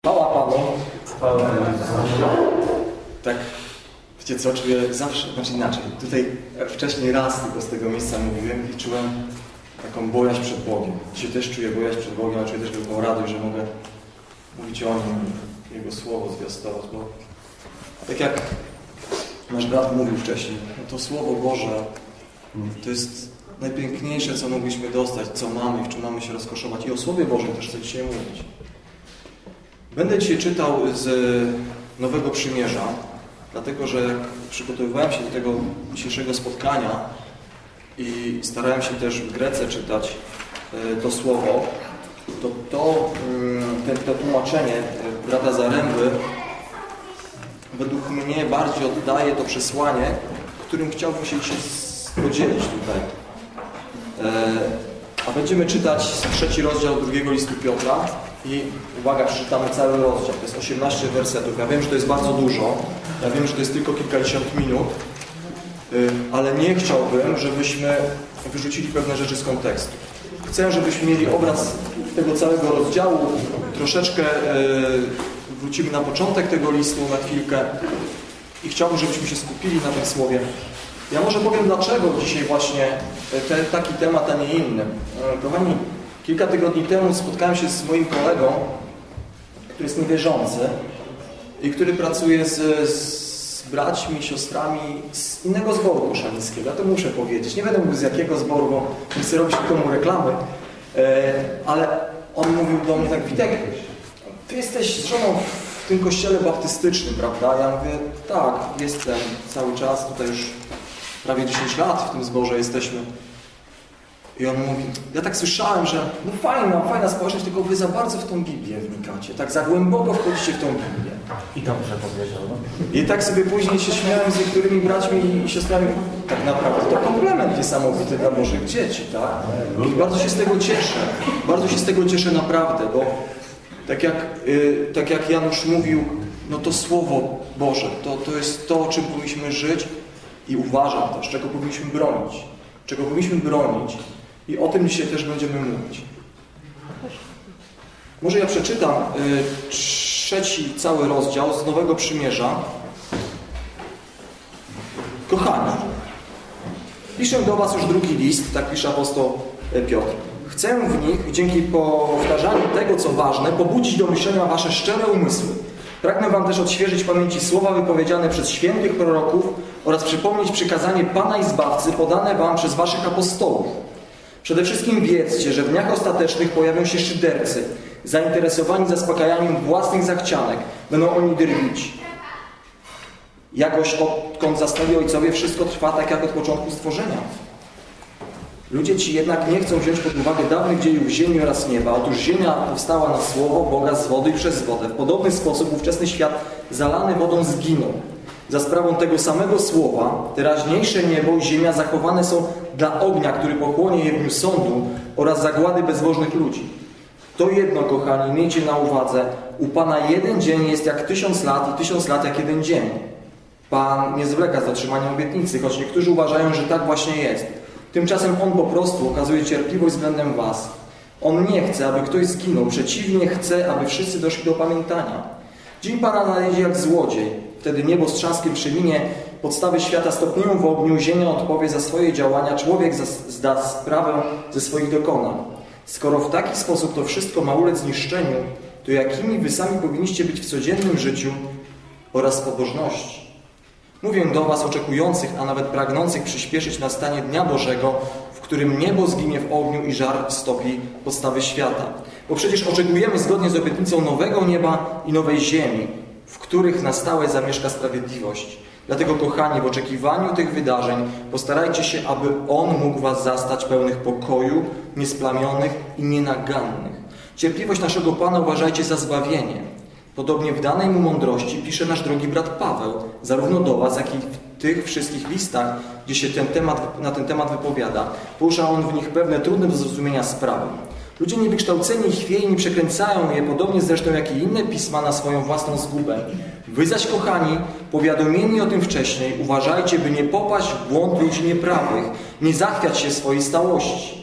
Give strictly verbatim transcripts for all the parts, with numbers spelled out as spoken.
Chwała Panu. Tak, wiecie co, czuję zawsze, znaczy inaczej. Tutaj wcześniej raz tylko z tego miejsca mówiłem i czułem taką bojaźń przed Bogiem. Dzisiaj też czuję bojaźń przed Bogiem, a czuję też wielką radość, że mogę mówić o Nim, Jego Słowo zwiastować, bo tak jak nasz brat mówił wcześniej, no to Słowo Boże to jest najpiękniejsze, co mogliśmy dostać, co mamy, w czym mamy się rozkoszować. I o Słowie Bożym też chcę dzisiaj mówić. Będę dzisiaj czytał z Nowego Przymierza, dlatego że jak przygotowywałem się do tego dzisiejszego spotkania i starałem się też w Grece czytać to Słowo, to, to, to, to tłumaczenie brata Zaręby według mnie bardziej oddaje to przesłanie, którym chciałbym się dzisiaj podzielić tutaj. A będziemy czytać trzeci rozdział drugiego listu Piotra i uwaga, przeczytamy cały rozdział. To jest osiemnaście wersetów. Ja wiem, że to jest bardzo dużo. Ja wiem, że to jest tylko kilkadziesiąt minut, ale nie chciałbym, żebyśmy wyrzucili pewne rzeczy z kontekstu. Chcę, żebyśmy mieli obraz tego całego rozdziału. Troszeczkę wrócimy na początek tego listu na chwilkę i chciałbym, żebyśmy się skupili na tym słowie. Ja może powiem, dlaczego dzisiaj właśnie ten, taki temat, a nie inny. Kochani, kilka tygodni temu spotkałem się z moim kolegą, który jest niewierzący i który pracuje z, z braćmi, siostrami z innego zboru koszalińskiego. Ja to muszę powiedzieć. Nie będę mówił z jakiego zboru, bo nie chcę robić komu reklamy, ale on mówił do mnie tak: Witek, ty jesteś z żoną w tym kościele baptystycznym, prawda? Ja mówię: tak, jestem cały czas, tutaj już prawie dziesięć lat w tym zborze jesteśmy. I on mówi: ja tak słyszałem, że no fajna, fajna społeczność, tylko wy za bardzo w tą Biblię wnikacie, tak za głęboko wchodzicie w tą Biblię. I dobrze powiedział, no? I tak sobie później się śmiałem z niektórymi braćmi i siostrami. Tak naprawdę to komplement niesamowity dla Bożych dzieci, tak? I bardzo się z tego cieszę. Bardzo się z tego cieszę naprawdę, bo tak jak, yy, tak jak Janusz mówił, no to Słowo Boże, to, to jest to, czym powinniśmy żyć i uważam też, czego powinniśmy bronić. Czego powinniśmy bronić i o tym dzisiaj też będziemy mówić. Może ja przeczytam y, trzeci cały rozdział z Nowego Przymierza. Kochani, piszę do was już drugi list, tak pisze apostoł Piotr. Chcę w nich, dzięki powtarzaniu tego, co ważne, pobudzić do myślenia wasze szczere umysły. Pragnę wam też odświeżyć w pamięci słowa wypowiedziane przez świętych proroków oraz przypomnieć przykazanie Pana i Zbawcy podane wam przez waszych apostołów. Przede wszystkim wiedzcie, że w dniach ostatecznych pojawią się szydercy, zainteresowani zaspokajaniem własnych zachcianek. Będą oni drwić. Jakoś odkąd zastali ojcowie, wszystko trwa tak jak od początku stworzenia. Ludzie ci jednak nie chcą wziąć pod uwagę dawnych dziejów ziemi oraz nieba. Otóż ziemia powstała na słowo Boga z wody i przez wodę. W podobny sposób ówczesny świat zalany wodą zginął. Za sprawą tego samego słowa teraźniejsze niebo i ziemia zachowane są dla ognia, który pochłonie je w dniu sądu oraz zagłady bezbożnych ludzi. To jedno, kochani, miejcie na uwadze. U Pana jeden dzień jest jak tysiąc lat i tysiąc lat jak jeden dzień. Pan nie zwleka z dotrzymaniem obietnicy, choć niektórzy uważają, że tak właśnie jest. Tymczasem On po prostu okazuje cierpliwość względem was. On nie chce, aby ktoś zginął. Przeciwnie, chce, aby wszyscy doszli do opamiętania. Dzień Pana nadejdzie jak złodziej. Wtedy niebo z trzaskiem przeminie, podstawy świata stopnieją w ogniu, ziemia odpowie za swoje działania, człowiek zda sprawę ze swoich dokonań. Skoro w taki sposób to wszystko ma ulec zniszczeniu, to jakimi wy sami powinniście być w codziennym życiu oraz pobożności? Mówię do was oczekujących, a nawet pragnących przyspieszyć nastanie Dnia Bożego, w którym niebo zginie w ogniu i żar stopi podstawy świata. Bo przecież oczekujemy zgodnie z obietnicą nowego nieba i nowej ziemi, w których na stałe zamieszka sprawiedliwość. Dlatego, kochani, w oczekiwaniu tych wydarzeń postarajcie się, aby On mógł was zastać pełnych pokoju, niesplamionych i nienagannych. Cierpliwość naszego Pana uważajcie za zbawienie. Podobnie w danej mu mądrości pisze nasz drogi brat Paweł, zarówno do was, jak i w tych wszystkich listach, gdzie się ten temat, na ten temat wypowiada. Porusza on w nich pewne trudne do zrozumienia sprawy. Ludzie niewykształceni i chwiejni przekręcają je, podobnie zresztą jak i inne pisma, na swoją własną zgubę. Wy zaś, kochani, powiadomieni o tym wcześniej, uważajcie, by nie popaść w błąd ludzi nieprawych, nie zachwiać się swojej stałości.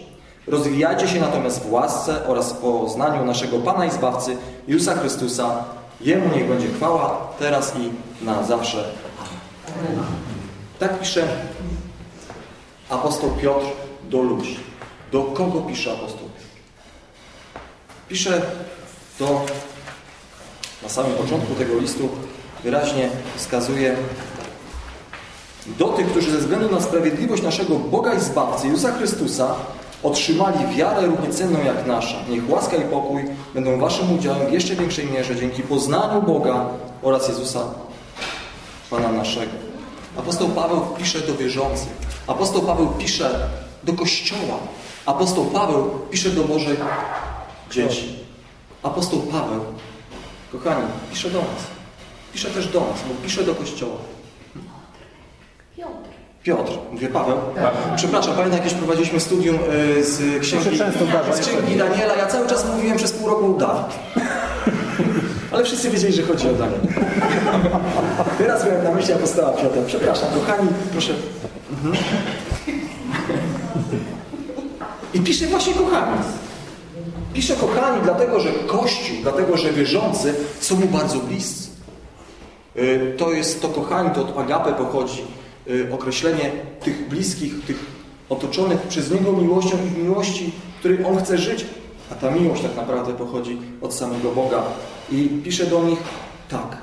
Rozwijajcie się natomiast w łasce oraz w poznaniu naszego Pana i Zbawcy, Jezusa Chrystusa. Jemu niech będzie chwała, teraz i na zawsze. Amen. Tak pisze apostoł Piotr do ludzi. Do kogo pisze apostoł Piotr? Pisze do, na samym początku tego listu wyraźnie wskazuje do tych, którzy ze względu na sprawiedliwość naszego Boga i Zbawcy, Jezusa Chrystusa, otrzymali wiarę równie cenną jak nasza. Niech łaska i pokój będą waszym udziałem w jeszcze większej mierze dzięki poznaniu Boga oraz Jezusa, Pana naszego. Apostoł Paweł pisze do wierzących. Apostoł Paweł pisze do Kościoła. Apostoł Paweł pisze do Bożych dzieci. Apostoł Paweł, kochani, pisze do nas. Pisze też do nas, bo pisze do Kościoła. Piotr. Piotr, mówię Paweł. Tak. Przepraszam, pamiętam, jakieś prowadziliśmy studium y, z księgi, z księgi Daniela. Ja cały czas mówiłem przez pół roku Dawid. Ale wszyscy wiedzieli, że chodzi o Daniel. Teraz miałem na myśli apostoła Piotra. Przepraszam, kochani, proszę. Mhm. I pisze właśnie kochani. Pisze kochani, dlatego że Kościół, dlatego że wierzący są mu bardzo bliscy. Y, to jest to kochani, to od agape pochodzi. Określenie tych bliskich, tych otoczonych przez Niego miłością i w miłości, w której On chce żyć. A ta miłość tak naprawdę pochodzi od samego Boga. I pisze do nich tak.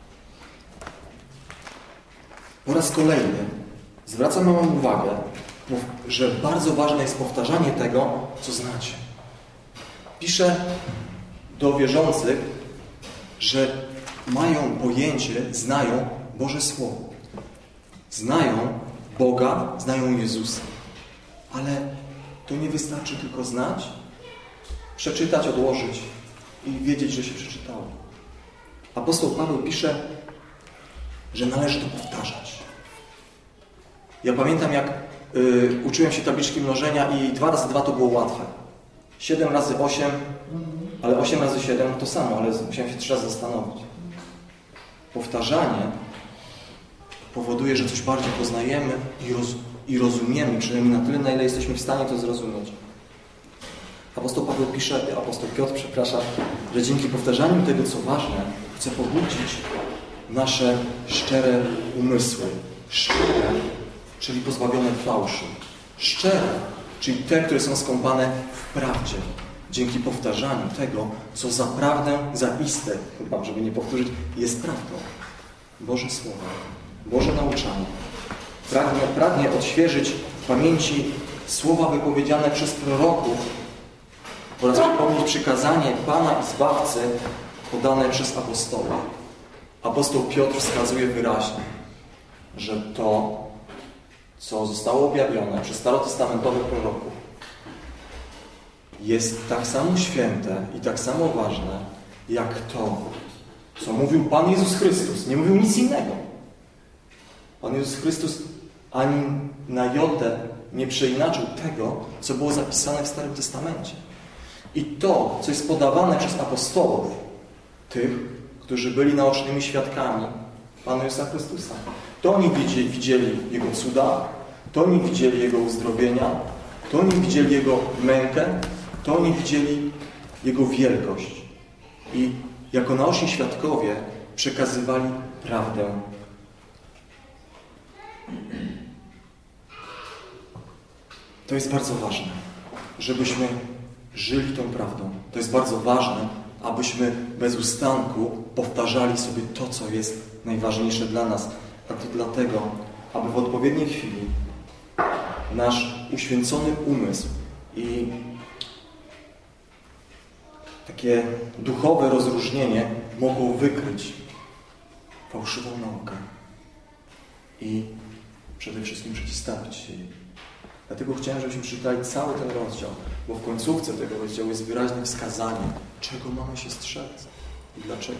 Po raz kolejny zwracam wam uwagę, że bardzo ważne jest powtarzanie tego, co znacie. Pisze do wierzących, że mają pojęcie, znają Boże Słowo. Znają Boga, znają Jezusa. Ale to nie wystarczy tylko znać, przeczytać, odłożyć i wiedzieć, że się przeczytało. Apostoł Paweł pisze, że należy to powtarzać. Ja pamiętam, jak y, uczyłem się tabliczki mnożenia i dwa razy dwa to było łatwe. siedem razy osiem, ale osiem razy siedem to samo, ale musiałem się trzy razy zastanowić. Powtarzanie powoduje, że coś bardziej poznajemy i, roz, i rozumiemy, przynajmniej na tyle, na ile jesteśmy w stanie to zrozumieć. Apostoł Paweł pisze, apostoł Piotr, przepraszam, że dzięki powtarzaniu tego, co ważne, chce pobudzić nasze szczere umysły. Szczere, czyli pozbawione fałszu. Szczere, czyli te, które są skąpane w prawdzie. Dzięki powtarzaniu tego, co zaprawdę, zaiste, chyba, żeby nie powtórzyć, jest prawdą. Boże Słowo. Boże nauczanie. Pragnie, pragnie odświeżyć w pamięci słowa wypowiedziane przez proroków oraz przypomnieć przykazanie Pana i Zbawcy podane przez apostoła. Apostoł Piotr wskazuje wyraźnie, że to, co zostało objawione przez starotestamentowych proroków, jest tak samo święte i tak samo ważne, jak to, co mówił Pan Jezus Chrystus. Nie mówił nic innego. Pan Jezus Chrystus ani na jotę nie przeinaczył tego, co było zapisane w Starym Testamencie. I to, co jest podawane przez apostołów, tych, którzy byli naocznymi świadkami Pana Jezusa Chrystusa, to oni widzieli, widzieli Jego cuda, to oni widzieli Jego uzdrowienia, to oni widzieli Jego mękę, to oni widzieli Jego wielkość. I jako naoczni świadkowie przekazywali prawdę. To jest bardzo ważne, żebyśmy żyli tą prawdą. To jest bardzo ważne, abyśmy bez ustanku powtarzali sobie to, co jest najważniejsze dla nas. A to dlatego, aby w odpowiedniej chwili nasz uświęcony umysł i takie duchowe rozróżnienie mogło wykryć fałszywą naukę i przede wszystkim przeciwstawić się jej. Dlatego chciałem, żebyśmy przeczytali cały ten rozdział, bo w końcówce tego rozdziału jest wyraźne wskazanie, czego mamy się strzec i dlaczego.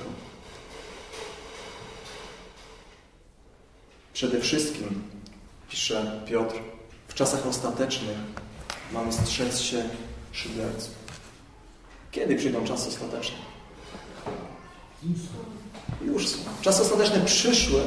Przede wszystkim, pisze Piotr, w czasach ostatecznych mamy strzec się szyderców. Kiedy przyjdą czasy ostateczne? Już są. Czasy ostateczne przyszły.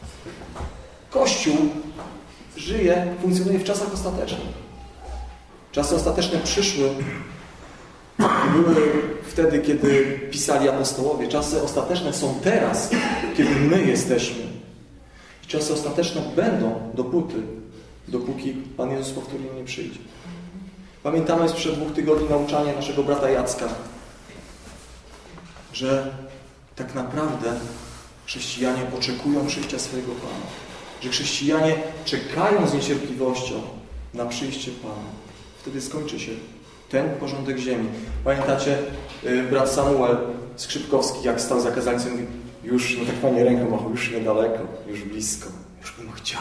Kościół żyje, funkcjonuje w czasach ostatecznych. Czasy ostateczne przyszły i były wtedy, kiedy pisali apostołowie. Czasy ostateczne są teraz, kiedy my jesteśmy. I czasy ostateczne będą dopóty, dopóki Pan Jezus powtórnie nie przyjdzie. Pamiętamy sprzed dwóch tygodni nauczanie naszego brata Jacka, że tak naprawdę chrześcijanie oczekują przyjścia swojego Pana. Że chrześcijanie czekają z niecierpliwością na przyjście Pana. Wtedy skończy się ten porządek ziemi. Pamiętacie, brat Samuel Skrzypkowski, jak stał za kazańcem, mówi, już, no tak fajnie ręką machał, już niedaleko, już blisko, już bym chciał.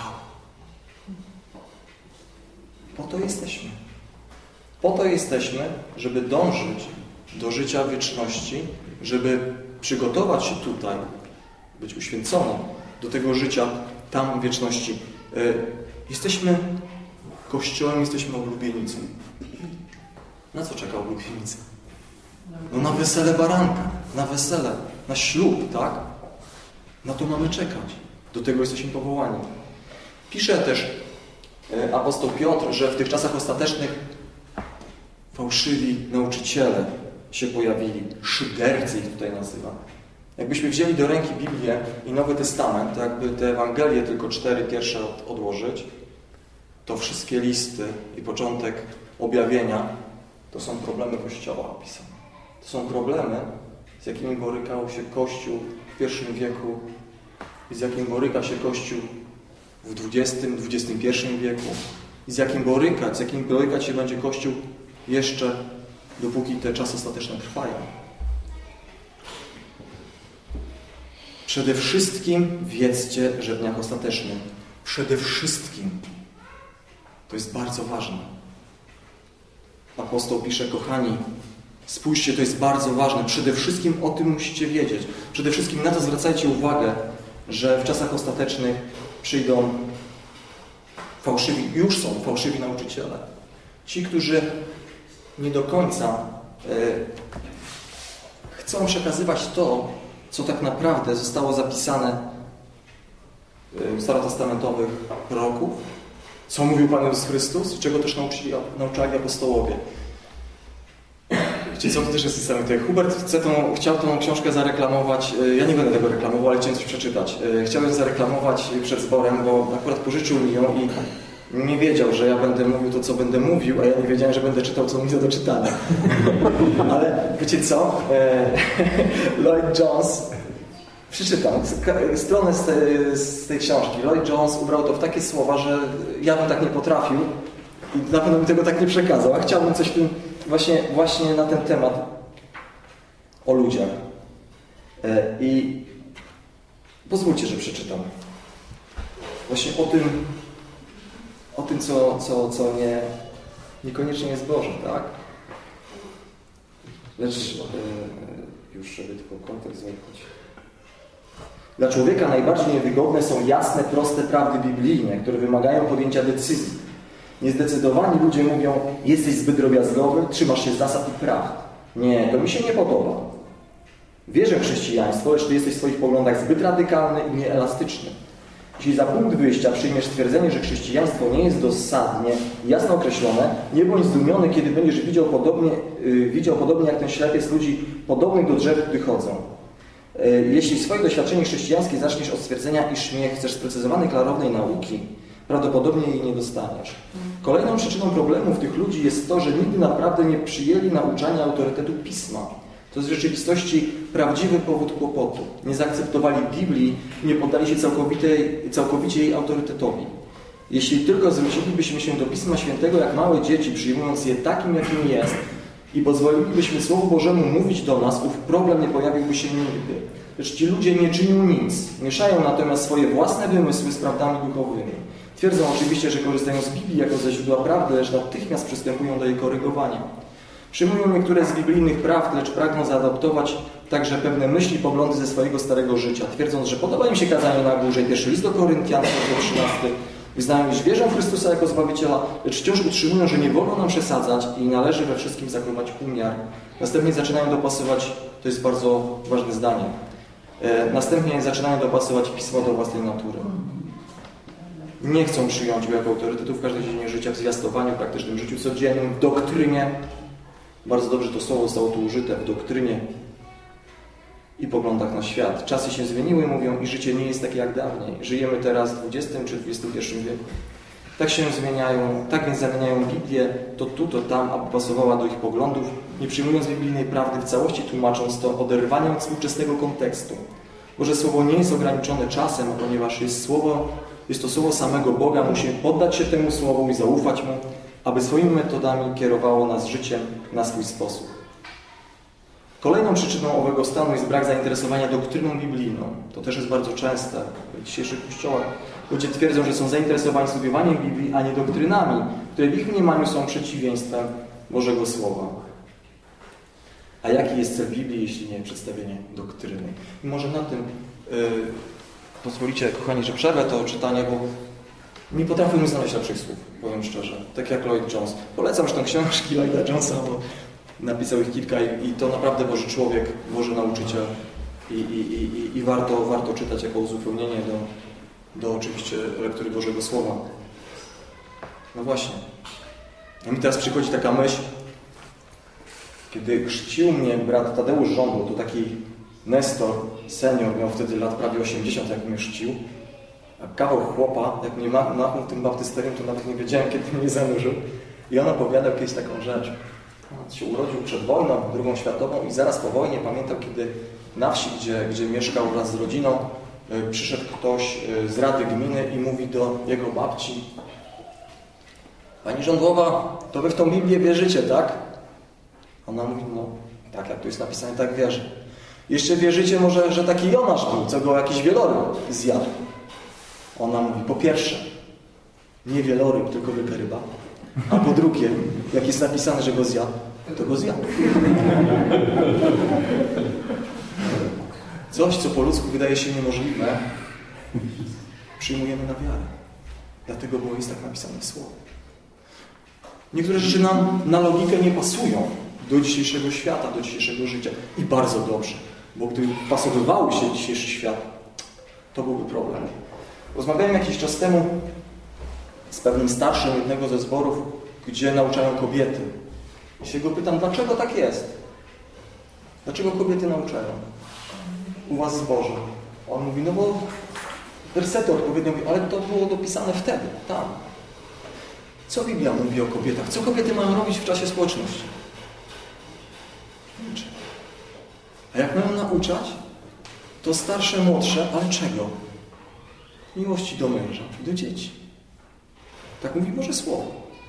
Po to jesteśmy. Po to jesteśmy, żeby dążyć do życia wieczności, żeby przygotować się tutaj, być uświęconym do tego życia tam w wieczności. Jesteśmy Kościołem, jesteśmy oblubienicą. Na co czeka oblubienica? No na wesele baranka, na wesele, na ślub, tak? Na to mamy czekać. Do tego jesteśmy powołani. Pisze też apostoł Piotr, że w tych czasach ostatecznych fałszywi nauczyciele się pojawili. Szydercy ich tutaj nazywa. Jakbyśmy wzięli do ręki Biblię i Nowy Testament, to jakby te Ewangelie tylko cztery pierwsze odłożyć, to wszystkie listy i początek objawienia to są problemy Kościoła opisane. To są problemy, z jakimi borykał się Kościół w pierwszym wieku i z jakim boryka się Kościół w dwudziestym, dwudziestym pierwszym wieku i z jakim borykać, z jakim borykać się będzie Kościół jeszcze dopóki te czasy ostateczne trwają. Przede wszystkim wiedzcie, że w dniach ostatecznych. Przede wszystkim. To jest bardzo ważne. Apostoł pisze, kochani, spójrzcie, to jest bardzo ważne. Przede wszystkim o tym musicie wiedzieć. Przede wszystkim na to zwracajcie uwagę, że w czasach ostatecznych przyjdą fałszywi, już są fałszywi nauczyciele. Ci, którzy nie do końca y, chcą przekazywać to, co tak naprawdę zostało zapisane w starotestamentowych proroków, co mówił Pan Jezus Chrystus i czego też nauczyli, nauczali apostołowie. Wiecie co, to też jest niesamowite. Hubert chce tą, chciał tą książkę zareklamować. Ja nie będę tego reklamował, ale chciałem coś przeczytać. Chciałem zareklamować przed zborem, bo akurat pożyczył mi ją i nie wiedział, że ja będę mówił to, co będę mówił, a ja nie wiedziałem, że będę czytał, co mi do czytania. Ale wiecie co? Lloyd Jones, przeczytam stronę z tej, z tej książki. Lloyd Jones ubrał to w takie słowa, że ja bym tak nie potrafił i na pewno mi tego tak nie przekazał, a chciałbym coś w tym właśnie, właśnie na ten temat o ludziach. I pozwólcie, że przeczytam. Właśnie o tym, o tym, co, co, co nie, niekoniecznie jest Boże, tak? Lecz yy, już, żeby tylko kontekst złapać. Dla człowieka najbardziej niewygodne są jasne, proste prawdy biblijne, które wymagają podjęcia decyzji. Niezdecydowani ludzie mówią, jesteś zbyt drobiazgowy, trzymasz się zasad i prawd. Nie, to mi się nie podoba. Wierzę w chrześcijaństwo, lecz ty jesteś w swoich poglądach zbyt radykalny i nieelastyczny. Jeśli za punkt wyjścia przyjmiesz stwierdzenie, że chrześcijaństwo nie jest dosadnie i jasno określone, nie bądź zdumiony, kiedy będziesz widział podobnie, yy, widział podobnie jak ten ślepiec ludzi podobnych do drzew, gdy chodzą. Yy, jeśli swoje doświadczenie chrześcijańskie zaczniesz od stwierdzenia, iż nie chcesz sprecyzowanej, klarownej nauki, prawdopodobnie jej nie dostaniesz. Kolejną przyczyną problemów tych ludzi jest to, że nigdy naprawdę nie przyjęli nauczania autorytetu Pisma. To jest w rzeczywistości prawdziwy powód kłopotu. Nie zaakceptowali Biblii i nie poddali się całkowicie jej autorytetowi. Jeśli tylko zwrócilibyśmy się do Pisma Świętego jak małe dzieci, przyjmując je takim, jakim jest i pozwolilibyśmy Słowu Bożemu mówić do nas, ów problem nie pojawiłby się nigdy. Lecz ci ludzie nie czynią nic. Mieszają natomiast swoje własne wymysły z prawdami duchowymi. Twierdzą oczywiście, że korzystają z Biblii jako ze źródła prawdy, lecz natychmiast przystępują do jej korygowania. Przyjmują niektóre z biblijnych prawd, lecz pragną zaadoptować także pewne myśli i poglądy ze swojego starego życia, twierdząc, że podoba im się kazanie na górze i pierwszy list do Koryntian, rozdział trzynasty. Wyznają, iż wierzą w Chrystusa jako Zbawiciela, lecz wciąż utrzymują, że nie wolno nam przesadzać i należy we wszystkim zachować umiar. Następnie zaczynają dopasować, to jest bardzo ważne zdanie, następnie zaczynają dopasować Pismo do własnej natury. nie chcą przyjąć go jako autorytetu w każdej dziedzinie życia, w zwiastowaniu, w praktycznym życiu codziennym, w doktrynie. Bardzo dobrze to słowo zostało tu użyte, w doktrynie i poglądach na świat. Czasy się zmieniły, mówią, i życie nie jest takie jak dawniej. Żyjemy teraz w dwudziestym czy dwudziestym pierwszym wieku. Tak się zmieniają, tak więc zamieniają Biblię to tu, to tam, aby pasowała do ich poglądów, nie przyjmując biblijnej prawdy w całości, tłumacząc to oderwaniem od współczesnego kontekstu. Boże Słowo nie jest ograniczone czasem, ponieważ jest słowo, jest to słowo samego Boga. Musimy poddać się temu słowu i zaufać Mu, aby swoimi metodami kierowało nas życiem na swój sposób. Kolejną przyczyną owego stanu jest brak zainteresowania doktryną biblijną. To też jest bardzo częste w dzisiejszych kościołach. Ludzie twierdzą, że są zainteresowani studiowaniem Biblii, a nie doktrynami, które w ich mniemaniu są przeciwieństwem Bożego Słowa. A jaki jest cel Biblii, jeśli nie przedstawienie doktryny? I może na tym yy, pozwolicie, kochani, że przerwę to czytanie, bo nie potrafię mi znaleźć lepszych słów, powiem szczerze. Tak jak Lloyd Jones. Polecam zresztą książki Lloyda Jonesa, bo napisał ich kilka i, i to naprawdę Boży człowiek, Boży nauczyciel i, i, i, i warto, warto czytać jako uzupełnienie do, do oczywiście lektury Bożego Słowa. No właśnie. A mi teraz przychodzi taka myśl, kiedy chrzcił mnie brat Tadeusz Żądło, to taki Nestor, senior, miał wtedy lat prawie osiemdziesiąt, jak mnie chrzcił. A kawał chłopa, jak mnie machnął tym baptysterium, to nawet nie wiedziałem, kiedy mnie zanurzył. I on opowiadał kiedyś taką rzecz. On się urodził przed wojną, drugą światową i zaraz po wojnie pamiętał, kiedy na wsi, gdzie, gdzie mieszkał wraz z rodziną, y, przyszedł ktoś y, z Rady Gminy i mówi do jego babci: Pani Żądłowa, to wy w tą Biblię wierzycie, tak? Ona mówi: no tak, jak tu jest napisane, tak wierzę. Jeszcze wierzycie może, że taki Jonasz był, co go jakiś wieloryb zjadł? Ona mówi: po pierwsze, nie wieloryb, tylko wielka a po drugie, jak jest napisane, że go zjadł, to go zjadł. Coś, co po ludzku wydaje się niemożliwe, przyjmujemy na wiarę. Dlatego, bo jest tak napisane w Słowie. Niektóre rzeczy nam na logikę nie pasują do dzisiejszego świata, do dzisiejszego życia. I bardzo dobrze, bo gdyby pasowywały się dzisiejszy świat, to byłby problem. Rozmawiałem jakiś czas temu z pewnym starszym jednego ze zborów, gdzie nauczają kobiety. I się go pytam, dlaczego tak jest? Dlaczego kobiety nauczają u was w zborze? On mówi, no bo wersety odpowiednio mówią, ale to było dopisane wtedy, tam. Co Biblia mówi o kobietach? Co kobiety mają robić w czasie społeczności? Niczego. A jak mają nauczać, to starsze, młodsze, ale czego? Miłości do męża i do dzieci. Tak mówi Boże Słowo.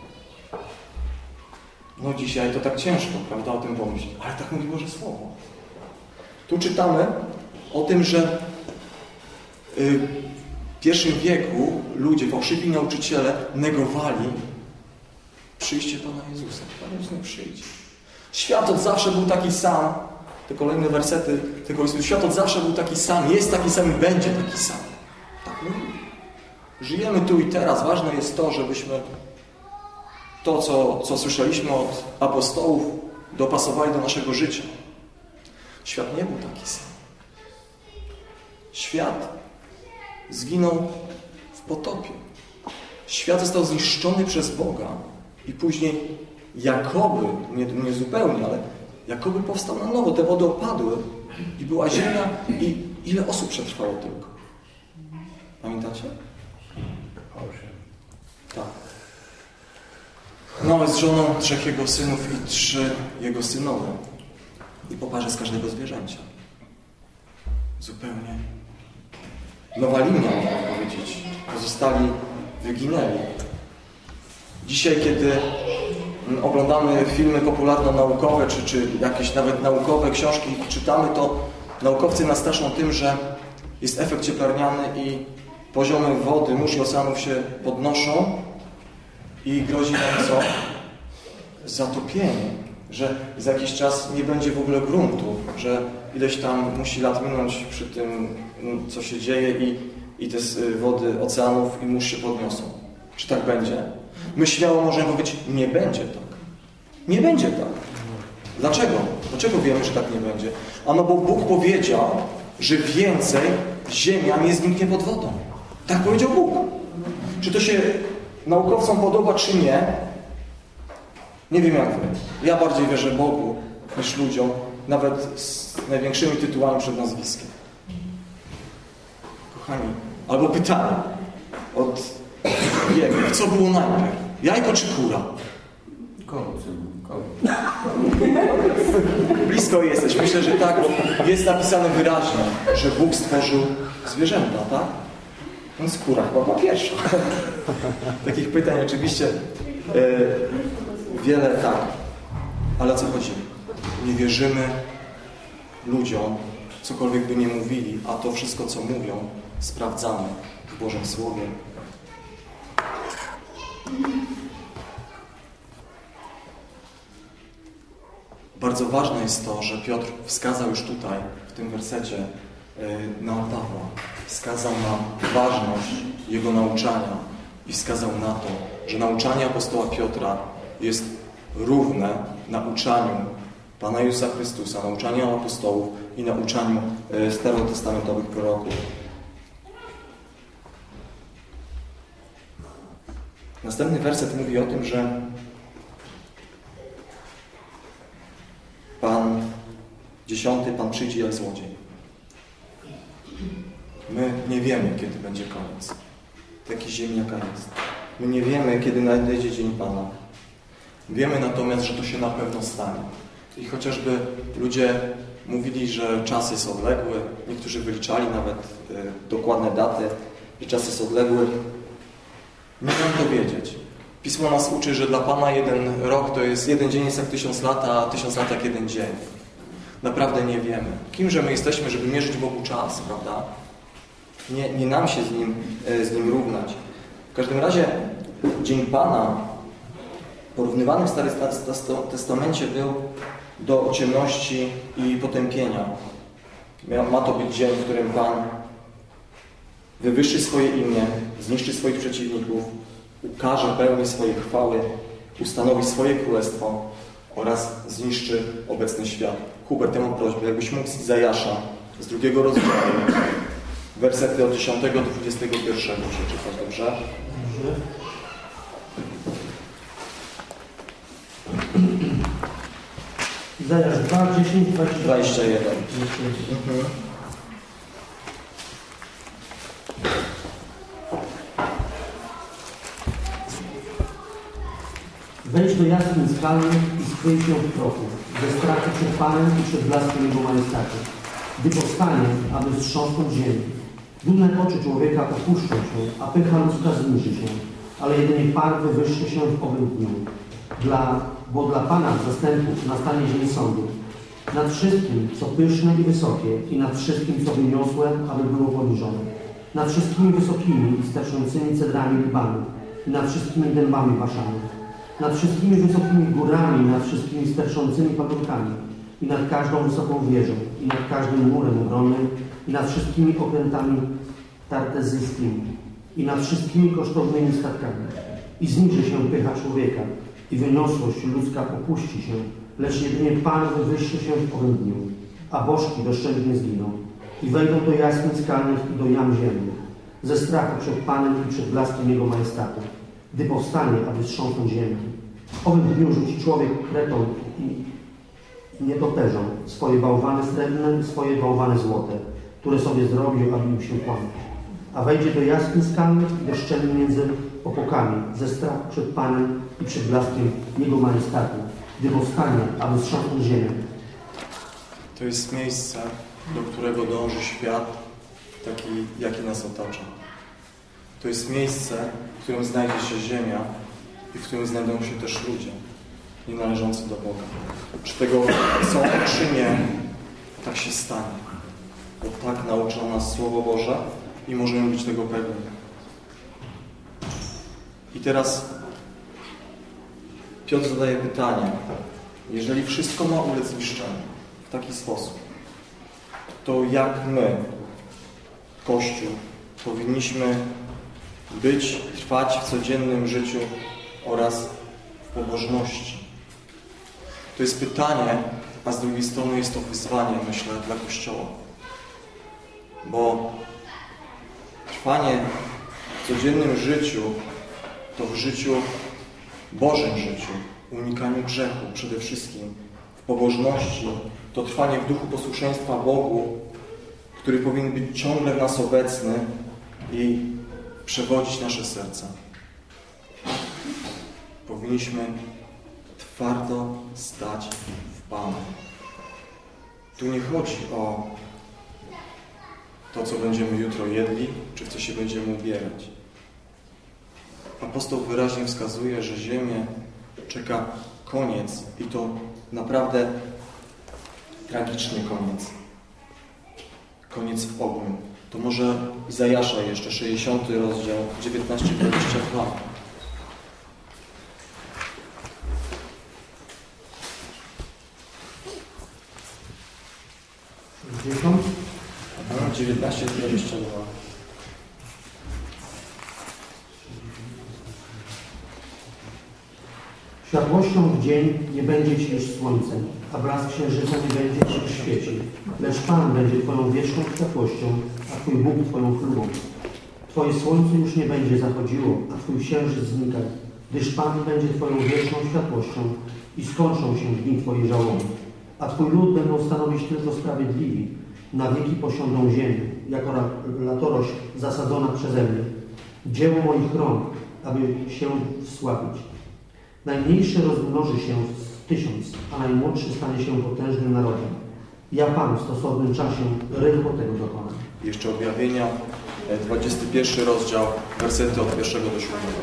No dzisiaj to tak ciężko, prawda, o tym pomyśleć, ale tak mówi Boże Słowo. Tu czytamy o tym, że w pierwszym wieku ludzie, fałszywi nauczyciele negowali przyjście Pana Jezusa. Pan Jezus nie przyjdzie. Świat od zawsze był taki sam. Te kolejne wersety tego listu. Świat od zawsze był taki sam, jest taki sam i będzie taki sam. Tak mówi. Żyjemy tu i teraz. Ważne jest to, żebyśmy to, co, co słyszeliśmy od apostołów, dopasowali do naszego życia. Świat nie był taki sam. Świat zginął w potopie. Świat został zniszczony przez Boga i później jakoby, nie, nie zupełnie, ale jakoby powstał na nowo. Te wody opadły i była ziemia i ile osób przetrwało tylko? Pamiętacie? Tak. Noe z żoną, trzech jego synów i trzy jego synowe. I po parze z każdego zwierzęcia. Zupełnie nowa linia, można powiedzieć. Pozostali wyginęli. Dzisiaj, kiedy oglądamy filmy popularno-naukowe, czy, czy jakieś nawet naukowe książki czytamy, to naukowcy nas straszą tym, że jest efekt cieplarniany i poziomy wody, mórz i oceanów się podnoszą i grozi nam co? Zatopienie. Że za jakiś czas nie będzie w ogóle gruntu, że ileś tam musi lat minąć przy tym, co się dzieje i, i te wody oceanów i mórz się podniosą. Czy tak będzie? My śmiało możemy powiedzieć, nie będzie tak. Nie będzie tak. Dlaczego? Dlaczego wiemy, że tak nie będzie? Ano bo Bóg powiedział, że więcej ziemia nie zniknie pod wodą. Tak powiedział Bóg. Czy to się naukowcom podoba, czy nie? Nie wiem jak wy. Ja bardziej wierzę Bogu niż ludziom, nawet z największymi tytułami przed nazwiskiem. Kochani, albo pytanie od Jego. Co było najpierw? Jajko czy kura? Kogo? Kogo? Blisko jesteś. Myślę, że tak, bo jest napisane wyraźnie, że Bóg stworzył zwierzęta, tak? Więc kura chyba była pierwsza. Takich pytań oczywiście yy, wiele, tak. Ale o co chodzi? Nie wierzymy ludziom, cokolwiek by nie mówili, a to wszystko, co mówią, sprawdzamy w Bożym Słowie. Bardzo ważne jest to, że Piotr wskazał już tutaj, w tym wersecie, na Pawła. Wskazał na ważność jego nauczania i wskazał na to, że nauczanie apostoła Piotra jest równe nauczaniu Pana Jezusa Chrystusa, nauczaniu apostołów i nauczaniu starotestamentowych proroków. Następny werset mówi o tym, że Pan, dziesiąty, Pan przyjdzie jak złodziej. My nie wiemy, kiedy będzie koniec. Taki ziemniaka jest. My nie wiemy, kiedy nadejdzie dzień Pana. Wiemy natomiast, że to się na pewno stanie. I chociażby ludzie mówili, że czas jest odległy, niektórzy wyliczali nawet y, dokładne daty, że czas jest odległy, nie mam to wiedzieć. Pismo nas uczy, że dla Pana jeden rok to jest, jeden dzień jest jak tysiąc lat, a tysiąc lat jak jeden dzień. Naprawdę nie wiemy. Kimże my jesteśmy, żeby mierzyć Bogu czas, prawda? Nie, nie nam się z nim, z nim równać. W każdym razie Dzień Pana porównywany w Starym Testamencie był do ciemności i potępienia. Ma to być dzień, w którym Pan wywyższy swoje imię, zniszczy swoich przeciwników, ukaże pełnię swojej chwały, ustanowi swoje królestwo oraz zniszczy obecny świat. Hubert, ja mam prośbę, jakbyś mógł z Izajasza z drugiego rozdziału wersety od dziesiątego do dwudziestego pierwszego przeczytać, dobrze? Dobrze. Izajasz dwa, dziesięć, dwadzieścia jeden. Mhm. Wejdź do jaskiń skalnych i skryj się od kroków, ze strachu przed Panem i przed blaskiem Jego majestatu, gdy powstanie, aby wstrząsnąć ziemię. Dumne oczy człowieka opuszczą się, a pycha ludzka zniży się, ale jedynie Pan wywyższy się w owym dniu. Dla, bo dla Pana zastępów nastanie dzień sądu. Nad wszystkim, co pyszne i wysokie, i nad wszystkim, co wyniosłe, aby było poniżone. Nad wszystkimi wysokimi i sterczącymi cedrami Libanu, i nad wszystkimi dębami Baszanu. Nad wszystkimi wysokimi górami, nad wszystkimi sterczącymi pagonkami, i nad każdą wysoką wieżą, i nad każdym murem obronnym, i nad wszystkimi okrętami tartezyjskimi, i nad wszystkimi kosztownymi statkami. I zniży się pycha człowieka, i wyniosłość ludzka opuści się, lecz jedynie Pan wywyższy się w owym dniu, a bożki doszczętnie zginą, i wejdą do jaskiń skalnych i do jam ziemnych, ze strachu przed Panem i przed blaskiem Jego majestatu, gdy powstanie, aby wstrząsnąć ziemię. W owym dniu rzuci człowiek kretą i nietoperzą swoje bałwany srebrne i swoje bałwany złote, które sobie zrobił, aby im się kłamać. A wejdzie do jaskiń skalnych i do szczelin między opokami, ze strachu przed Panem i przed blaskiem Jego majestatu, gdy powstanie, aby wstrząsnąć ziemię. To jest miejsce, do którego dąży świat, taki, jaki nas otacza. To jest miejsce, w którym znajdzie się ziemia i w którym znajdą się też ludzie, nie należący do Boga. Czy tego są, czy nie, tak się stanie. Bo tak naucza nas Słowo Boże i możemy być tego pewni. I teraz Piotr zadaje pytanie. Jeżeli wszystko ma ulec zniszczeniu w taki sposób, to jak my, Kościół, powinniśmy być, trwać w codziennym życiu oraz w pobożności? To jest pytanie, a z drugiej strony jest to wyzwanie, myślę, dla Kościoła. Bo trwanie w codziennym życiu, to w życiu, Bożym życiu, unikaniu grzechu przede wszystkim, w pobożności, to trwanie w duchu posłuszeństwa Bogu, który powinien być ciągle w nas obecny i przewodzić nasze serca. Powinniśmy twardo stać w Panu. Tu nie chodzi o to, co będziemy jutro jedli, czy w co się będziemy ubierać. Apostoł wyraźnie wskazuje, że ziemię czeka koniec i to naprawdę tragiczny koniec. Koniec w ogniu. To może Izajasza jeszcze, sześćdziesiąty rozdział, dziewiętnaście dwadzieścia dwa. dziewiętnaście dwadzieścia dwa. Światłością w dzień nie będzie Ci już słońcem, a blask księżyca nie będzie Ci świecił. Lecz Pan będzie Twoją wieczną światłością, a Twój Bóg Twoją chlubą. Twoje słońce już nie będzie zachodziło, a Twój księżyc znikał, gdyż Pan będzie Twoją wieczną światłością i skończą się dni Twojej żałoby. A Twój lud będą stanowić tylko sprawiedliwi. Na wieki posiądą ziemię, jako latorość zasadzona przeze mnie. Dzieło moich rąk, aby się wsławić. Najmniejszy rozmnoży się w tysiąc, a najmłodszy stanie się potężnym narodem. Ja, Pan, w stosownym czasie rychło tego dokonam. Jeszcze Objawienia, dwudziesty pierwszy rozdział, wersety od pierwszego do siódmego.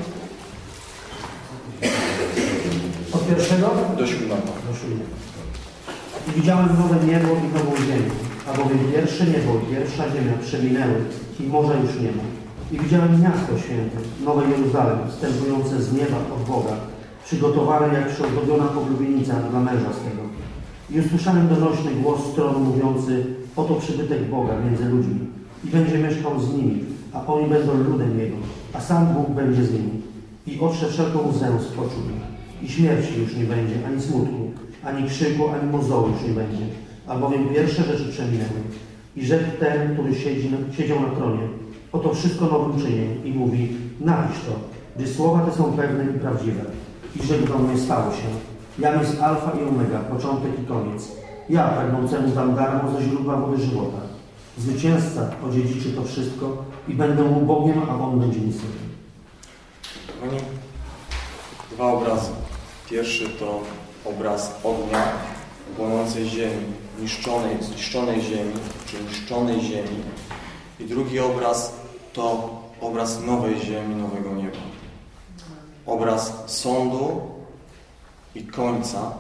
Od pierwszego? Do siódmego. Do siódmego. I widziałem nowe niebo i nową ziemię, albowiem pierwsze niebo i pierwsza ziemia przeminęły i morza już nie ma. I widziałem miasto święte, nowe Jeruzalem, wstępujące z nieba od Boga, przygotowane jak przyozdobiona poblubienica dla męża swego. I usłyszałem donośny głos z tronu mówiący: oto przybytek Boga między ludźmi i będzie mieszkał z nimi, a oni będą ludem Jego, a sam Bóg będzie z nimi. I otrze wszelką łzę z oczu ich. I śmierci już nie będzie, ani smutku, ani krzyku, ani mozołu już nie będzie, albowiem pierwsze rzeczy przeminęły. I rzekł ten, który siedzi, siedział na tronie: oto wszystko nowym czynię. I mówi: napisz to, gdyż słowa te są pewne i prawdziwe. I rzekł do mnie: stało się. Jam jest alfa i omega, początek i koniec. Ja pragnącemu dam darmo ze źródła wody żywota. Zwycięzca odziedziczy to wszystko i będę mu Bogiem, a on będzie mi synem. Oni dwa obrazy. Pierwszy to obraz ognia płonącej ziemi, niszczonej, zniszczonej ziemi, czy niszczonej ziemi. I drugi obraz to obraz nowej ziemi, nowego nieba. Obraz sądu i końca.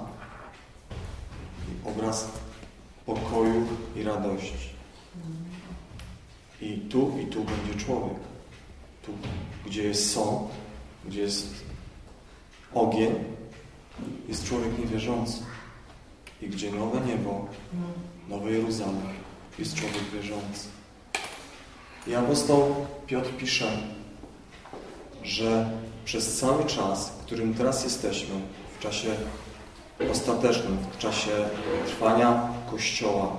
I obraz pokoju i radości. I tu, i tu będzie człowiek. Tu, gdzie jest sąd, gdzie jest ogień, jest człowiek niewierzący. I gdzie nowe niebo, nowe Jeruzalem, jest człowiek wierzący. I apostoł Piotr pisze, że przez cały czas, w którym teraz jesteśmy, w czasie ostatecznym, w czasie trwania Kościoła,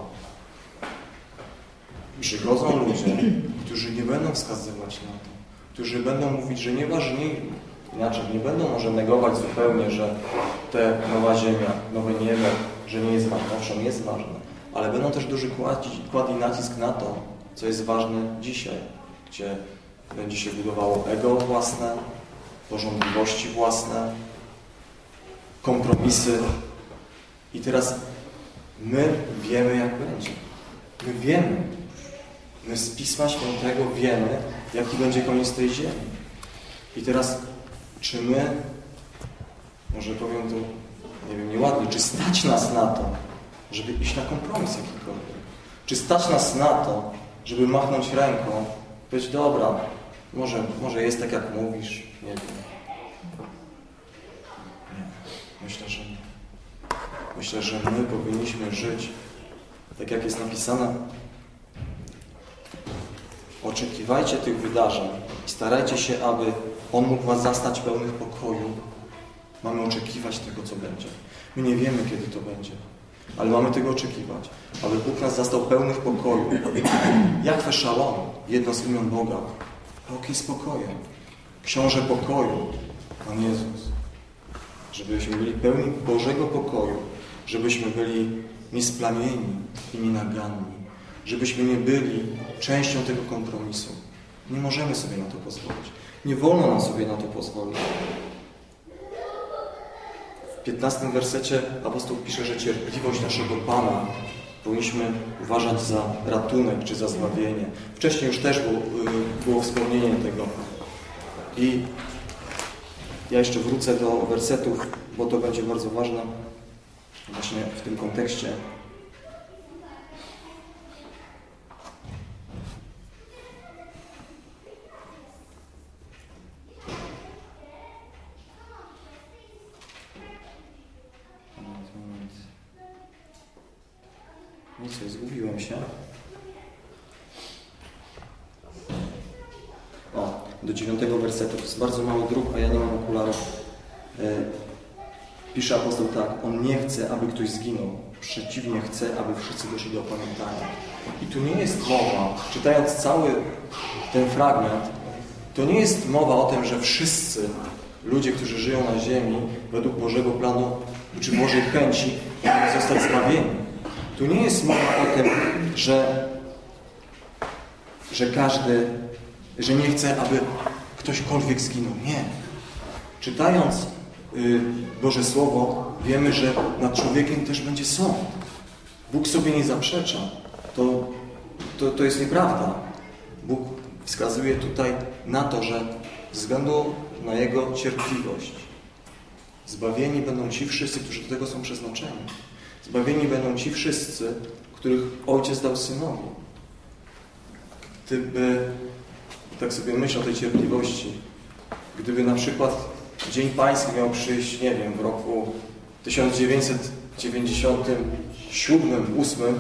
przychodzą ludzie, którzy nie będą wskazywać na to, którzy będą mówić, że nieważniej, inaczej, nie będą może negować zupełnie, że te nowa ziemia, nowe niebo, że nie jest ważne, owszem, jest ważne, ale będą też duży kładli nacisk na to, co jest ważne dzisiaj, gdzie będzie się budowało ego własne, pożądliwości własne, kompromisy. I teraz my wiemy, jak będzie. My wiemy. My z Pisma Świętego wiemy, jaki będzie koniec tej ziemi. I teraz, czy my, może powiem to, nie wiem, nieładnie, czy stać nas na to, żeby iść na kompromis jakikolwiek? Czy stać nas na to, żeby machnąć ręką, powiedzieć: dobra, może, może jest tak, jak mówisz, nie wiem. Nie, myślę, że nie. Myślę, że my powinniśmy żyć, tak jak jest napisane: oczekiwajcie tych wydarzeń i starajcie się, aby On mógł was zastać pełnych pokoju. Mamy oczekiwać tego, co będzie. My nie wiemy, kiedy to będzie, ale mamy tego oczekiwać, aby Bóg nas zastał pełnych pokoju. Jachwe Szalom, jedno z imion Boga. Bóg jest spokojem. Książę pokoju, Pan Jezus. Żebyśmy byli pełni Bożego pokoju. Żebyśmy byli niesplamieni i nienaganni. Żebyśmy nie byli częścią tego kompromisu. Nie możemy sobie na to pozwolić. Nie wolno nam sobie na to pozwolić. W piętnastym wersecie apostoł pisze, że cierpliwość naszego Pana powinniśmy uważać za ratunek czy za zbawienie. Wcześniej już też było, było wspomnienie tego. I ja jeszcze wrócę do wersetów, bo to będzie bardzo ważne właśnie w tym kontekście. No co, zgubiłem się. O, do dziewiątego wersetu. To jest bardzo mały druk, a ja nie mam okularów. E, pisze apostoł tak. On nie chce, aby ktoś zginął. Przeciwnie, chce, aby wszyscy doszli do opamiętania. I tu nie jest mowa, czytając cały ten fragment, to nie jest mowa o tym, że wszyscy ludzie, którzy żyją na ziemi, według Bożego planu, czy Bożej chęci, mogą zostać zbawieni. Tu nie jest mowa o tym, że, że każdy, że nie chce, aby ktośkolwiek zginął. Nie. Czytając y, Boże Słowo, wiemy, że nad człowiekiem też będzie sąd. Bóg sobie nie zaprzecza. To, to, to jest nieprawda. Bóg wskazuje tutaj na to, że ze względu na Jego cierpliwość zbawieni będą ci wszyscy, którzy do tego są przeznaczeni. Zbawieni będą ci wszyscy, których Ojciec dał Synowi. Gdyby, tak sobie myślę o tej cierpliwości, gdyby na przykład Dzień Pański miał przyjść, nie wiem, w roku tysiąc dziewięćset dziewięćdziesiątym siódmym, ósmym,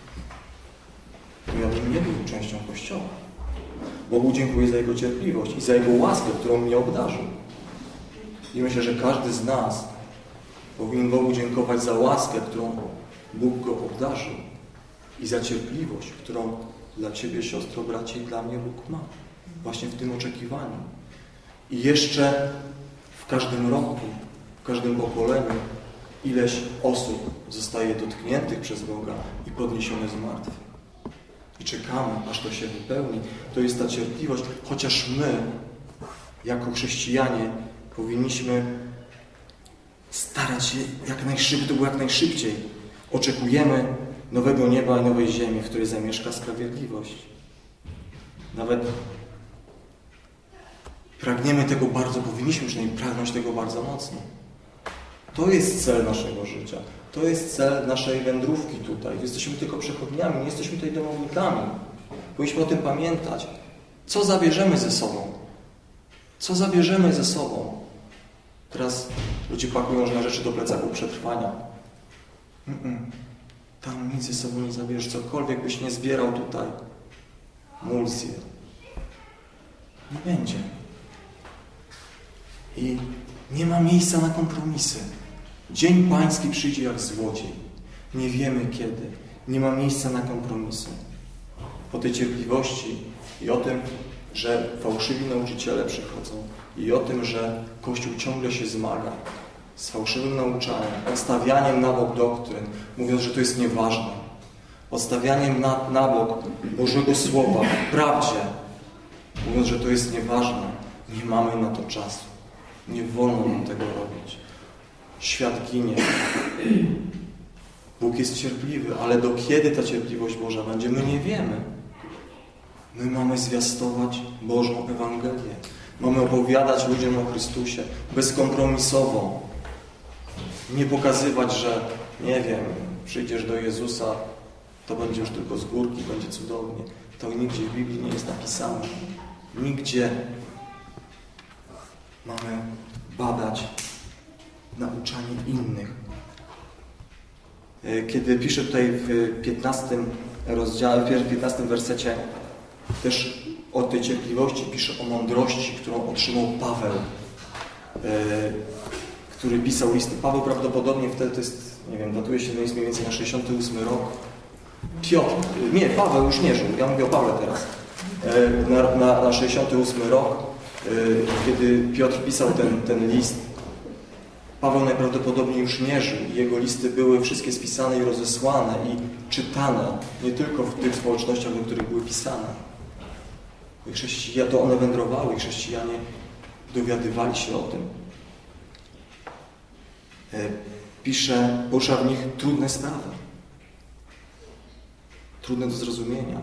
to ja bym nie był częścią Kościoła. Bogu dziękuję za Jego cierpliwość i za Jego łaskę, którą mnie obdarzył. I myślę, że każdy z nas powinien Bogu dziękować za łaskę, którą Bóg go obdarzył i za cierpliwość, którą dla Ciebie, siostro, bracie, i dla mnie Bóg ma. Właśnie w tym oczekiwaniu. I jeszcze w każdym roku, w każdym pokoleniu ileś osób zostaje dotkniętych przez Boga i podniesionych z martwych. I czekamy, aż to się wypełni. To jest ta cierpliwość, chociaż my, jako chrześcijanie, powinniśmy starać się jak najszybciej, to było jak najszybciej. Oczekujemy nowego nieba i nowej ziemi, w której zamieszka sprawiedliwość. Nawet pragniemy tego bardzo, powinniśmy przynajmniej pragnąć tego bardzo mocno. To jest cel naszego życia. To jest cel naszej wędrówki tutaj. Jesteśmy tylko przechodniami, nie jesteśmy tutaj domownikami. Powinniśmy o tym pamiętać. Co zabierzemy ze sobą? Co zabierzemy ze sobą? Teraz ludzie pakują różne rzeczy do plecaków przetrwania. Mm-mm. Tam nic ze sobą nie zabierzesz. Cokolwiek byś nie zbierał tutaj. Mulsję. Nie będzie. I nie ma miejsca na kompromisy. Dzień Pański przyjdzie jak złodziej. Nie wiemy kiedy. Nie ma miejsca na kompromisy. O tej cierpliwości i o tym, że fałszywi nauczyciele przychodzą i o tym, że Kościół ciągle się zmaga z fałszywym nauczaniem, odstawianiem na bok doktryn, mówiąc, że to jest nieważne. Odstawianiem na, na bok Bożego Słowa, prawdzie, mówiąc, że to jest nieważne. Nie mamy na to czasu. Nie wolno nam tego robić. Świat ginie. Bóg jest cierpliwy, ale do kiedy ta cierpliwość Boża będzie? My nie wiemy. My mamy zwiastować Bożą Ewangelię. Mamy opowiadać ludziom o Chrystusie bezkompromisowo. Nie pokazywać, że nie wiem, przyjdziesz do Jezusa, to będzie już tylko z górki, będzie cudownie. To nigdzie w Biblii nie jest napisane. Nigdzie mamy badać nauczanie innych. Kiedy pisze tutaj w piętnastym rozdziale, w piętnastym wersecie też o tej cierpliwości, pisze o mądrości, którą otrzymał Paweł, który pisał listy. Paweł prawdopodobnie wtedy to jest, nie wiem, datuje się mniej więcej na sześćdziesiąty ósmy rok. Piotr, nie, Paweł już nie żył, ja mówię o Pawle teraz. na, na, na sześćdziesiąty ósmy rok, kiedy Piotr pisał ten, ten list, Paweł najprawdopodobniej już nie żył. Jego listy były wszystkie spisane i rozesłane i czytane, nie tylko w tych społecznościach, do których były pisane. I chrześcijanie, to one wędrowały i chrześcijanie dowiadywali się o tym. Pisze, porusza w nich trudne sprawy. Trudne do zrozumienia.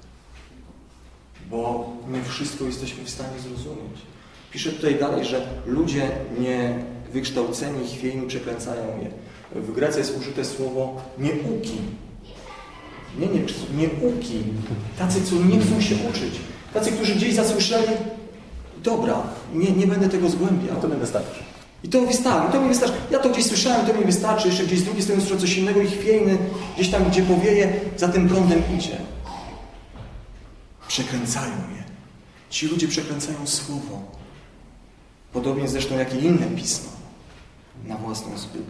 Bo nie wszystko jesteśmy w stanie zrozumieć. Pisze tutaj dalej, że ludzie niewykształceni, chwiejni przekręcają je. W Grece jest użyte słowo nieuki. Nie, nie, nieuki. Tacy, co nie chcą się uczyć. Tacy, którzy gdzieś zasłyszeli, dobra, nie, nie będę tego zgłębiał. No to mi wystarczy. I to wystarczy, to mi wystarczy. Ja to gdzieś słyszałem, to mi wystarczy. Jeszcze gdzieś z drugiej strony słyszę coś innego i chwiejny, gdzieś tam, gdzie powieje, za tym prądem idzie. Przekręcają je. Ci ludzie przekręcają słowo. Podobnie zresztą jak i inne pisma. Na własną zgubę.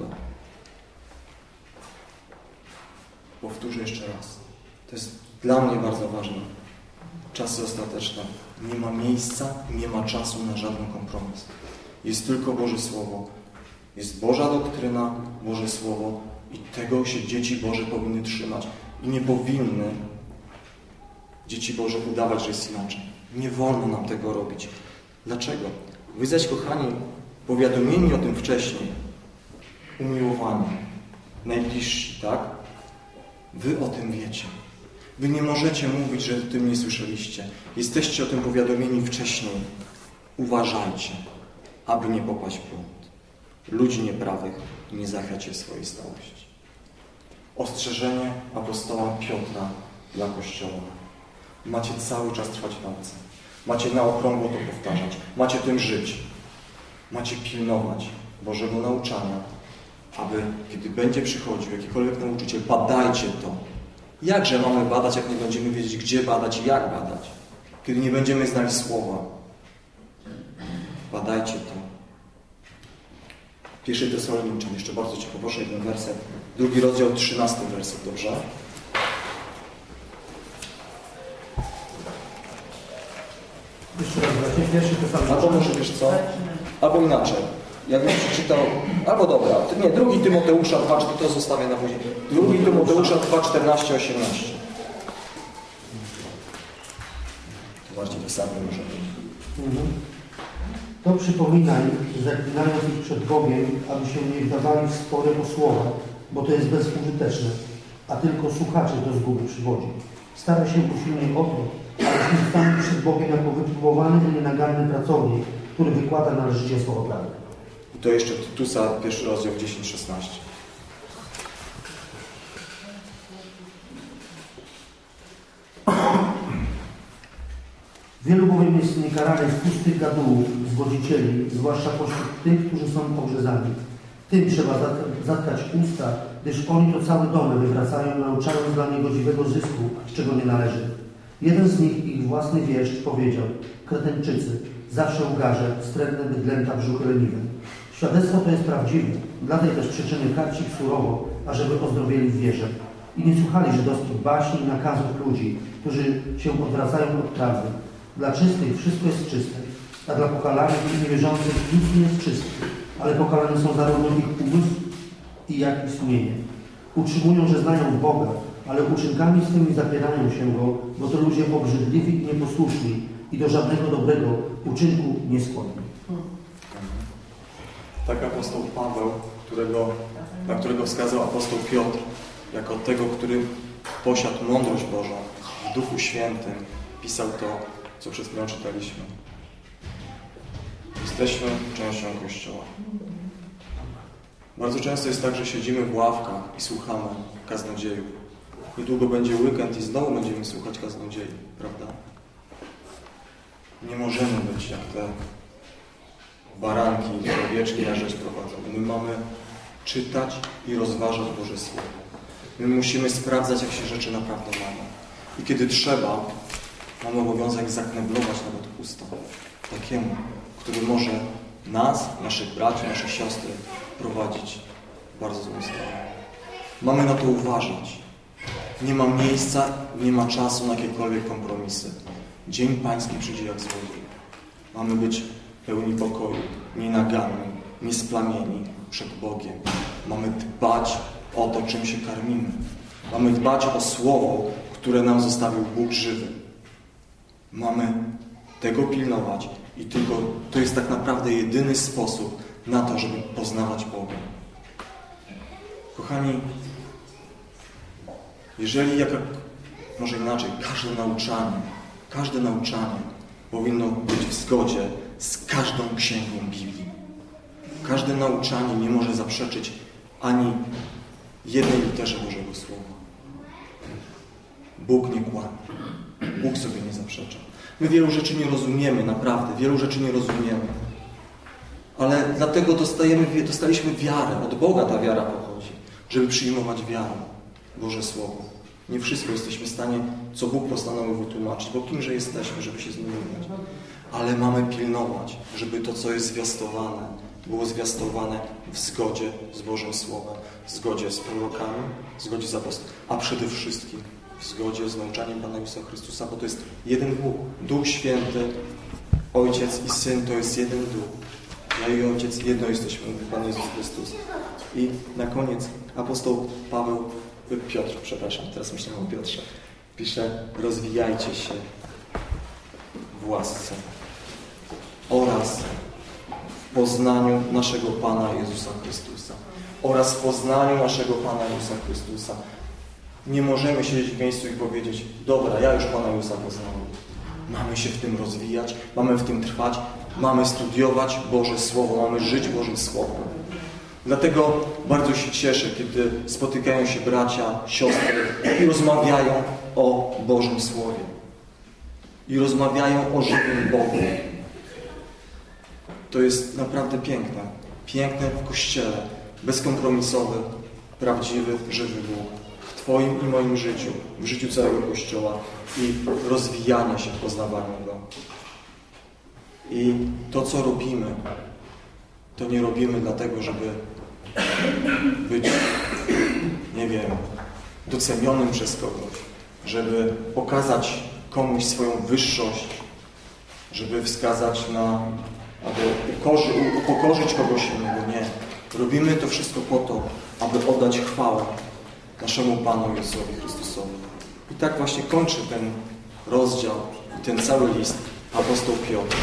Powtórzę jeszcze raz. To jest dla mnie bardzo ważne. Czasy ostateczne. Nie ma miejsca, nie ma czasu na żaden kompromis. Jest tylko Boże Słowo. Jest Boża doktryna, Boże Słowo i tego się dzieci Boże powinny trzymać. I nie powinny dzieci Boże udawać, że jest inaczej. Nie wolno nam tego robić. Dlaczego? Wy zaś, kochani, powiadomieni o tym wcześniej, umiłowani, najbliżsi, tak? Wy o tym wiecie. Wy nie możecie mówić, że o tym nie słyszeliście. Jesteście o tym powiadomieni wcześniej. Uważajcie, aby nie popaść w błąd. Ludzi nieprawych nie zachwiacie swojej stałości. Ostrzeżenie apostoła Piotra dla Kościoła. Macie cały czas trwać w nauce. Macie na okrągło to powtarzać. Macie tym żyć. Macie pilnować Bożego nauczania, aby kiedy będzie przychodził jakikolwiek nauczyciel, badajcie to. Jakże mamy badać, jak nie będziemy wiedzieć, gdzie badać i jak badać? Kiedy nie będziemy znali słowa. Badajcie to. Pierwszy Tesaloniczan, jeszcze bardzo Cię poproszę, jeden werset. Drugi rozdział, trzynasty werset, dobrze? Jeszcze raz, właśnie pierwszy Tesaloniczan. Albo może wiesz co? Albo inaczej. Jakbym przeczytał... Albo dobra. Nie, drugi Tymoteusza dwa, to zostawię na później. Drugi Tymoteusza dwa, czternaście, osiemnaście. To bardziej dosadne może być. Mhm. To przypominaj, zaklinając ich przed Bogiem, aby się nie wdawali w spory o słowa, bo to jest bezużyteczne, a tylko słuchaczy do zguby przywodzi. Staraj się usilnie o to, abyś nie stał przed Bogiem jako wypróbowany i nienaganny pracownik, który wykłada należycie słowo prawdy. I to jeszcze Tytusa, pierwszy rozdział, dziesięć, szesnaście. Wielu bowiem jest niekaranych pustych gadułów, zwodzicieli, zwłaszcza pośród tych, którzy są pogrzezani. Tym trzeba zatkać usta, gdyż oni to całe domy wywracają, nauczając dla niegodziwego zysku, czego nie należy. Jeden z nich, ich własny wieszcz, powiedział: Kretenczycy, zawsze ugarze, wstrętne bydlęta brzuchy leniwe. Świadectwo to jest prawdziwe, dla tej też przyczyny karci ich surowo, ażeby ozdrowieli w wierze. I nie słuchali żydowskich baśni i nakazów ludzi, którzy się odwracają od prawdy. Dla czystych wszystko jest czyste, a dla pokalanych i niewierzących nic nie jest czyste, ale pokalane są zarówno ich umysł i jak i sumienie. Utrzymują, że znają Boga, ale uczynkami swymi zapierają się Go, bo to ludzie obrzydliwi i nieposłuszni i do żadnego dobrego uczynku nie skłonni. Tak apostoł Paweł, którego, na którego wskazał apostoł Piotr, jako tego, który posiadł mądrość Bożą w Duchu Świętym, pisał to, co przed chwilą czytaliśmy. Jesteśmy częścią Kościoła. Bardzo często jest tak, że siedzimy w ławkach i słuchamy kaznodziejów. Niedługo będzie weekend i znowu będziemy słuchać kaznodziei, prawda? Nie możemy być jak te baranki i owieczki na rzecz prowadzą. My mamy czytać i rozważać Boże Słowo. My musimy sprawdzać, jak się rzeczy naprawdę mamy. I kiedy trzeba, mamy obowiązek zakneblować nawet usta takiemu, który może nas, naszych braci, nasze siostry prowadzić w bardzo złą stronę. Mamy na to uważać. Nie ma miejsca, nie ma czasu na jakiekolwiek kompromisy. Dzień Pański przyjdzie jak złodziej. Mamy być pełni pokoju, nienaganni, niesplamieni przed Bogiem. Mamy dbać o to, czym się karmimy. Mamy dbać o Słowo, które nam zostawił Bóg żywy. Mamy tego pilnować i tylko to jest tak naprawdę jedyny sposób na to, żeby poznawać Boga. Kochani, jeżeli jaka, może inaczej, każde nauczanie, każde nauczanie powinno być w zgodzie z każdą księgą Biblii. Każde nauczanie nie może zaprzeczyć ani jednej literze Bożego Słowa. Bóg nie kłamie. Bóg sobie nie zaprzecza. My wielu rzeczy nie rozumiemy, naprawdę. Wielu rzeczy nie rozumiemy. Ale dlatego dostajemy, dostaliśmy wiarę. Od Boga ta wiara pochodzi. Żeby przyjmować wiarę. Boże Słowo. Nie wszystko jesteśmy w stanie, co Bóg postanowił wytłumaczyć. Bo kimże jesteśmy, żeby się zmieniać. Ale mamy pilnować, żeby to, co jest zwiastowane, było zwiastowane w zgodzie z Bożym Słowem. W zgodzie z prorokami, w zgodzie z apostolami. A przede wszystkim w zgodzie z nauczaniem Pana Jezusa Chrystusa, bo to jest jeden Bóg. Duch Święty, Ojciec i Syn to jest jeden Duch. Ja i Ojciec jedno jesteśmy, mówi Pan Jezus Chrystus. I na koniec apostoł Paweł, Piotr, przepraszam, teraz myślałem o Piotrze, pisze: rozwijajcie się w łasce oraz w poznaniu naszego Pana Jezusa Chrystusa. Oraz w poznaniu naszego Pana Jezusa Chrystusa. Nie możemy siedzieć w miejscu i powiedzieć: dobra, ja już Pana Jezusa poznałem. Mamy się w tym rozwijać, mamy w tym trwać, mamy studiować Boże Słowo, mamy żyć Bożym Słowem. Dlatego bardzo się cieszę, kiedy spotykają się bracia, siostry i rozmawiają o Bożym Słowie. I rozmawiają o żywym Bogu. To jest naprawdę piękne. Piękne w Kościele. Bezkompromisowy, prawdziwy, żywy Bóg. W Twoim i moim życiu, w życiu całego Kościoła i rozwijania się w poznawaniu Go. I to, co robimy, to nie robimy dlatego, żeby być, nie wiem, docenionym przez kogoś, żeby pokazać komuś swoją wyższość, żeby wskazać na, aby ukorzy, upokorzyć kogoś innego. Nie. Robimy to wszystko po to, aby oddać chwałę naszemu Panu Jezusowi Chrystusowi. I tak właśnie kończy ten rozdział i ten cały list apostoł Piotr.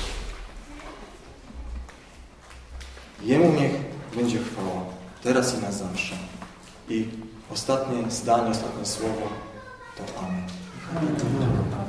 Jemu niech będzie chwała, teraz i na zawsze. I ostatnie zdanie, ostatnie słowo to Amen. Amen.